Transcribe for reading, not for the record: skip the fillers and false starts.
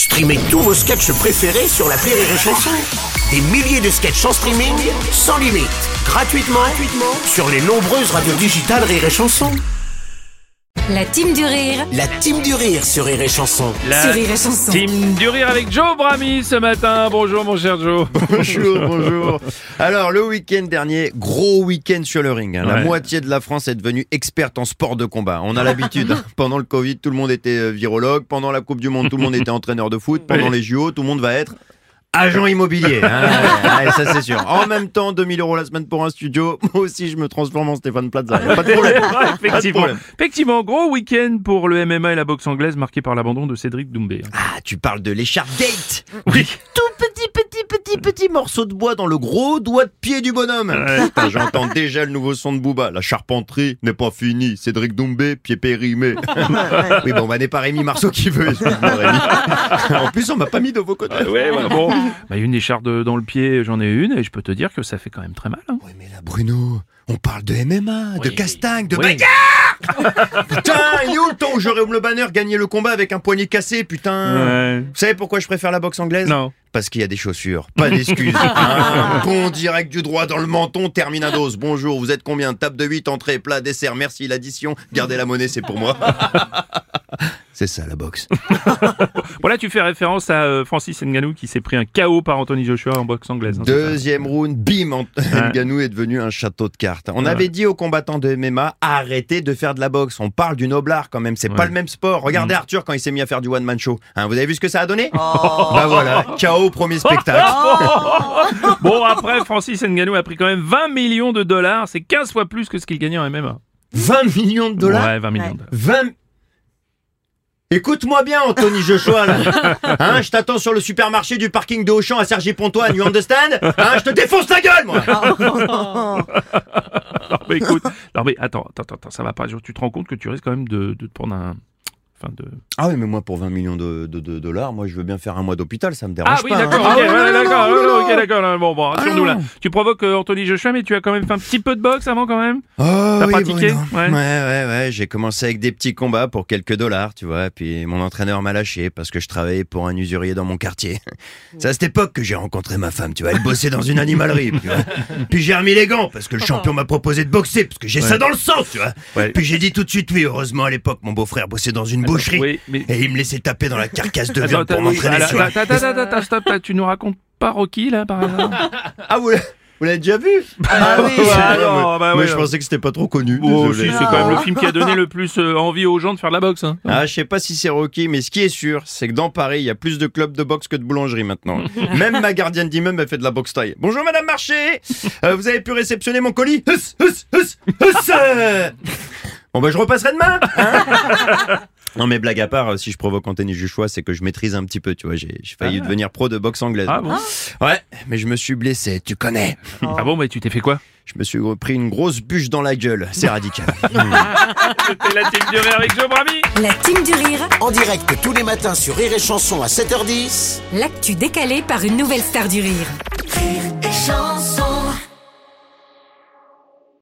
Streamez tous vos sketchs préférés sur l'appli Rire et Chanson. Des milliers de sketchs en streaming, sans limite, gratuitement sur les nombreuses radios digitales Rire et Chanson. La team du rire. La team du rire sur Rire et Chanson. Sur Rire et Chanson. Team du rire avec Joe Brami ce matin. Bonjour mon cher Joe. Bonjour. Alors, le week-end dernier, gros week-end sur le ring. La Ouais. moitié de la France est devenue experte en sport de combat. On a l'habitude. Pendant le Covid, tout le monde était virologue. Pendant la Coupe du Monde, tout le monde était entraîneur de foot. Pendant les JO, tout le monde va être agent immobilier. Ouais, ça c'est sûr. En même temps, 2 000 € la semaine pour un studio. Moi aussi, je me transforme en Stéphane Plaza. Pas de problème. Effectivement, gros week-end pour le MMA et la boxe anglaise marqué par l'abandon de Cédric Doumbé. Ah, tu parles de l'écharpe Gate. Oui. Tout petit morceau de bois dans le gros doigt de pied du bonhomme. Putain, j'entends déjà le nouveau son de Booba. La charpenterie n'est pas finie. Cédric Doumbé, pied périmé. Oui, bon, n'est pas Rémi Marceau qui veut. Excuse-moi, Rémi. En plus, on m'a pas mis de vos côtés. Bon. Une écharpe dans le pied, j'en ai une et je peux te dire que ça fait quand même très mal. Hein. Oui, mais là, Bruno, on parle de MMA, de castagne, de Oui. bagarre. Putain, il est où le temps où Jérôme Le Banner gagnait le combat avec un poignet cassé, putain. Ouais. Vous savez pourquoi je préfère la boxe anglaise? Non. Parce qu'il y a des chaussures, pas d'excuses. Bon direct du droit dans le menton, terminados. Bonjour, vous êtes combien? Table de 8, entrée, plat, dessert, merci, l'addition. Gardez la monnaie, c'est pour moi. C'est ça la boxe. Bon là tu fais référence à Francis Ngannou qui s'est pris un KO par Anthony Joshua en boxe anglaise. Hein, Deuxième round, bim, Ngannou est devenu un château de cartes. On avait dit aux combattants de MMA, arrêtez de faire de la boxe. On parle du noble art quand même, c'est pas le même sport. Regardez Arthur quand il s'est mis à faire du one-man show. Hein, vous avez vu ce que ça a donné? Bah voilà, KO premier spectacle. Bon après Francis Ngannou a pris quand même 20 millions de dollars, c'est 15 fois plus que ce qu'il gagnait en MMA. 20 millions de dollars? Ouais, 20 millions de dollars. 20... Écoute-moi bien, Anthony Joshua, là. Hein, je t'attends sur le supermarché du parking de Auchan à Cergy-Pontoise, you understand? Hein, je te défonce la gueule, moi! Non mais écoute, attends, ça va pas. Tu te rends compte que tu risques quand même de te prendre un... Ah oui, mais moi, pour 20 millions de dollars, moi, je veux bien faire un mois d'hôpital, ça me dérange Ah pas. oui, d'accord, hein. ok, Ah, d'accord. non. Bon, rassure-nous là. Tu provoques Anthony Joshua, mais tu as quand même fait un petit peu de boxe avant quand même. Oh, T'as oui, pratiqué? Bruno. Ouais. J'ai commencé avec des petits combats pour quelques dollars, tu vois. Puis mon entraîneur m'a lâché parce que je travaillais pour un usurier dans mon quartier. C'est à cette époque que j'ai rencontré ma femme, tu vois. Elle bossait dans une animalerie, tu vois. Puis j'ai remis les gants parce que le champion m'a proposé de boxer parce que j'ai ça dans le sang, tu vois. Ouais. Puis j'ai dit tout de suite oui. Heureusement, à l'époque, mon beau-frère bossait dans une boucherie. Oui, mais... Et il me laissait taper dans la carcasse de viande Attends, pour m'entraîner sur... stop, tu nous racontes pas Rocky là par hasard? Ah, vous l'avez déjà vu? Ah oui, Moi, je pensais que c'était pas trop connu. Oh, Désolé. si, c'est quand même le film qui a donné le plus envie aux gens de faire de la boxe. Hein. Ah, je sais pas si c'est Rocky, mais ce qui est sûr, c'est que dans Paris, il y a plus de clubs de boxe que de boulangeries maintenant. Même ma gardienne d'immeuble a fait de la boxe taille. Bonjour Madame Marché, vous avez pu réceptionner mon colis? Bon bah je repasserai demain. Hein. Non mais blague à part, si je provoque Anthony Joshua, c'est que je maîtrise un petit peu, tu vois. J'ai failli devenir pro de boxe anglaise. Ah bon? Ouais, mais je me suis blessé, tu connais. Ah bon, mais tu t'es fait quoi? Je me suis pris une grosse bûche dans la gueule, c'est radical. C'était la team du rire avec Joe Brami. La team du rire. En direct tous les matins sur Rire et Chanson à 7h10. L'actu décalée par une nouvelle star du rire. Rire et chanson.